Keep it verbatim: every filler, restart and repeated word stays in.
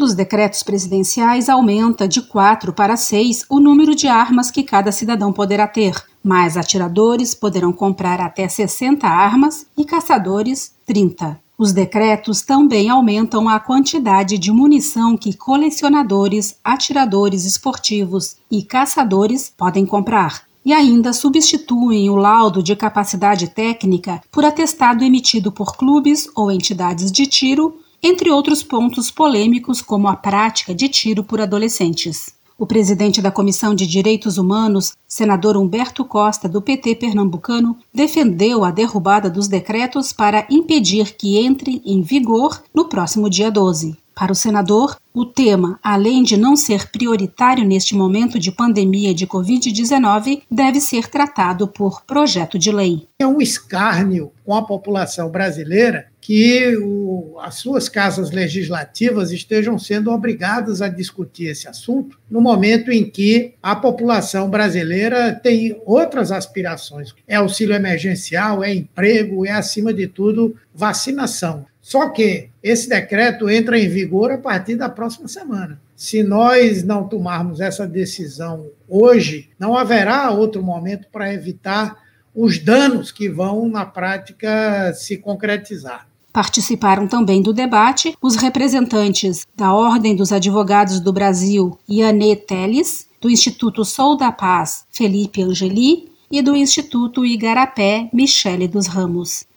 dos decretos presidenciais, aumenta de quatro para seis o número de armas que cada cidadão poderá ter. Mais atiradores poderão comprar até sessenta armas e caçadores trinta. Os decretos também aumentam a quantidade de munição que colecionadores, atiradores esportivos e caçadores podem comprar. E ainda substituem o laudo de capacidade técnica por atestado emitido por clubes ou entidades de tiro, entre outros pontos polêmicos como a prática de tiro por adolescentes. O presidente da Comissão de Direitos Humanos, senador Humberto Costa, do P T pernambucano, defendeu a derrubada dos decretos para impedir que entre em vigor no próximo dia doze. Para o senador, o tema, além de não ser prioritário neste momento de pandemia de covid dezenove, deve ser tratado por projeto de lei. É um escárnio com a população brasileira que o, as suas casas legislativas estejam sendo obrigadas a discutir esse assunto no momento em que a população brasileira tem outras aspirações. É auxílio emergencial, é emprego, é, acima de tudo, vacinação. Só que esse decreto entra em vigor a partir da próxima semana. Se nós não tomarmos essa decisão hoje, não haverá outro momento para evitar os danos que vão, na prática, se concretizar. Participaram também do debate os representantes da Ordem dos Advogados do Brasil, Ianê Teles, do Instituto Sou da Paz, Felipe Angeli, e do Instituto Igarapé, Michele dos Ramos.